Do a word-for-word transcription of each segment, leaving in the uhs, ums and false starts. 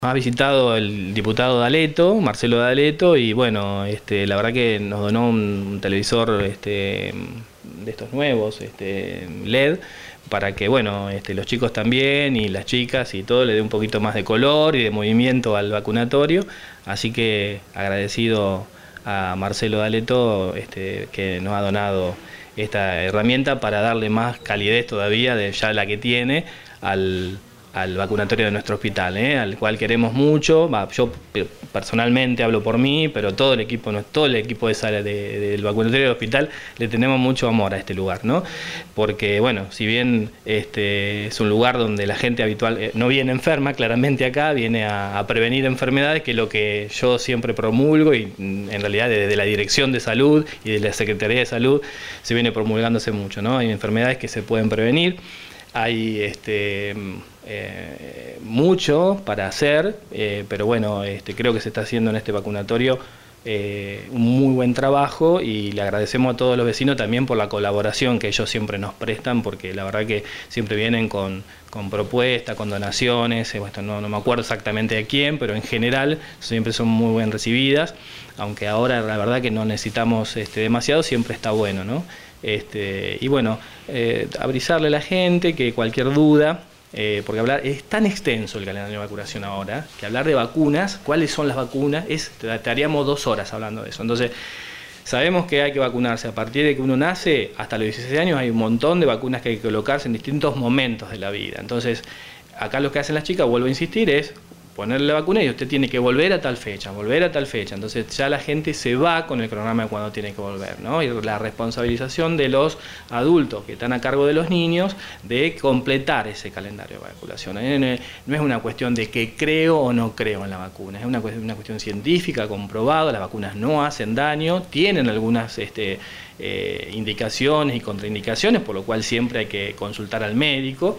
Ha visitado el diputado D'Aleto, Marcelo D'Aleto, y bueno, este, la verdad que nos donó un televisor este, de estos nuevos, este, L E D, para que bueno, este, los chicos también y las chicas y todo le dé un poquito más de color y de movimiento al vacunatorio. Así que agradecido a Marcelo D'Aleto este, que nos ha donado esta herramienta para darle más calidez todavía de ya la que tiene al al vacunatorio de nuestro hospital, ¿eh? Al cual queremos mucho. Yo personalmente hablo por mí, pero todo el equipo, todo el equipo de sala de, del vacunatorio del hospital le tenemos mucho amor a este lugar, ¿no? Porque bueno, si bien este es un lugar donde la gente habitual eh, no viene enferma, claramente acá viene a, a prevenir enfermedades, que es lo que yo siempre promulgo y en realidad desde la Dirección de Salud y de la Secretaría de Salud se viene promulgándose mucho, ¿no? Hay enfermedades que se pueden prevenir. Hay este, eh, mucho para hacer, eh, pero bueno, este, creo que se está haciendo en este vacunatorio eh, un muy buen trabajo y le agradecemos a todos los vecinos también por la colaboración que ellos siempre nos prestan, porque la verdad que siempre vienen con, con propuestas, con donaciones, eh, no, no me acuerdo exactamente de quién, pero en general siempre son muy bien recibidas, aunque ahora la verdad que no necesitamos este, demasiado, siempre está bueno, ¿no? Este, y bueno, eh, avisarle a la gente que cualquier duda, eh, porque hablar es tan extenso el calendario de vacunación ahora, que hablar de vacunas, cuáles son las vacunas, es, te haríamos dos horas hablando de eso. Entonces, sabemos que hay que vacunarse a partir de que uno nace, hasta los dieciséis años hay un montón de vacunas que hay que colocarse en distintos momentos de la vida. Entonces, acá lo que hacen las chicas, vuelvo a insistir, es ponerle la vacuna y usted tiene que volver a tal fecha, volver a tal fecha. Entonces ya la gente se va con el cronograma de cuando tiene que volver, ¿no? Y la responsabilización de los adultos que están a cargo de los niños de completar ese calendario de vacunación. No es una cuestión de que creo o no creo en la vacuna, es una, una cuestión científica, comprobada. Las vacunas no hacen daño, tienen algunas este, eh, indicaciones y contraindicaciones, por lo cual siempre hay que consultar al médico.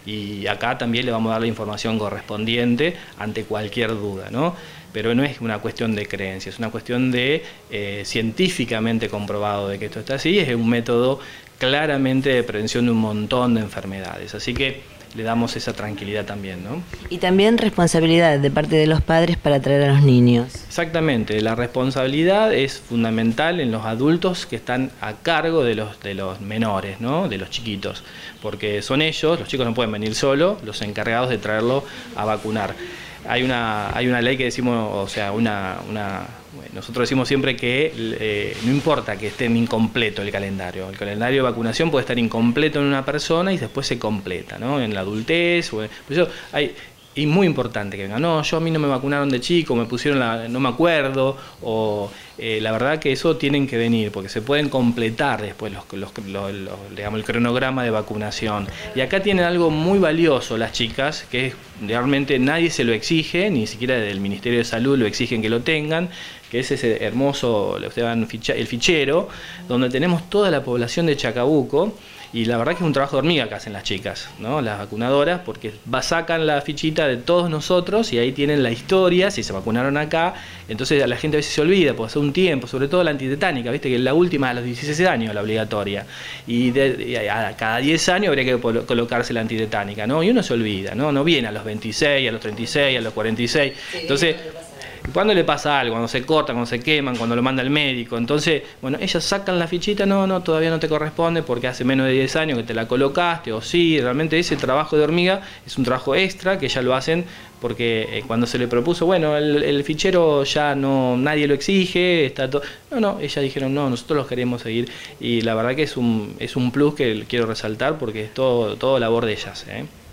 Y acá también le vamos a dar la información correspondiente ante cualquier duda, ¿no? Pero no es una cuestión de creencia, es una cuestión de eh, científicamente comprobado de que esto está así, es un método claramente de prevención de un montón de enfermedades, así que le damos esa tranquilidad también, ¿no? Y también responsabilidad de parte de los padres para traer a los niños. Exactamente, la responsabilidad es fundamental en los adultos que están a cargo de los, de los menores, ¿no? De los chiquitos, porque son ellos, los chicos no pueden venir solos, los encargados de traerlo a vacunar. Hay una, hay una ley que decimos, o sea, una, una, nosotros decimos siempre que eh, no importa que esté incompleto el calendario. El calendario de vacunación puede estar incompleto en una persona y después se completa, ¿no? En la adultez. O en, por eso hay, y muy importante que venga, no, yo a mí no me vacunaron de chico, me pusieron la, no me acuerdo, o eh, la verdad que eso tienen que venir, porque se pueden completar después los, los, los, los, digamos, el cronograma de vacunación. Y acá tienen algo muy valioso las chicas, que es, realmente nadie se lo exige, ni siquiera desde el Ministerio de Salud lo exigen que lo tengan, que es ese hermoso, el fichero, donde tenemos toda la población de Chacabuco. Y la verdad que es un trabajo de hormiga que hacen las chicas, ¿no? Las vacunadoras, porque va, sacan la fichita de todos nosotros y ahí tienen la historia, si se vacunaron acá. Entonces a la gente a veces se olvida, por hace un tiempo, sobre todo la antitetánica, viste que la última a los dieciséis años, la obligatoria. Y, de, y a cada diez años habría que colocarse la antitetánica, ¿no? Y uno se olvida, ¿no? No viene a los veintiséis, a los treinta y seis, a los cuarenta y seis. Entonces, cuando le pasa algo, cuando se cortan, cuando se queman, cuando lo manda el médico, entonces, bueno, ellas sacan la fichita, no, no, todavía no te corresponde porque hace menos de diez años que te la colocaste, o sí, realmente ese trabajo de hormiga es un trabajo extra que ya lo hacen porque eh, cuando se le propuso, bueno, el, el fichero ya no, nadie lo exige, está todo, no, no, ellas dijeron, no, nosotros los queremos seguir, y la verdad que es un, es un plus que quiero resaltar porque es todo, todo labor de ellas, ¿eh?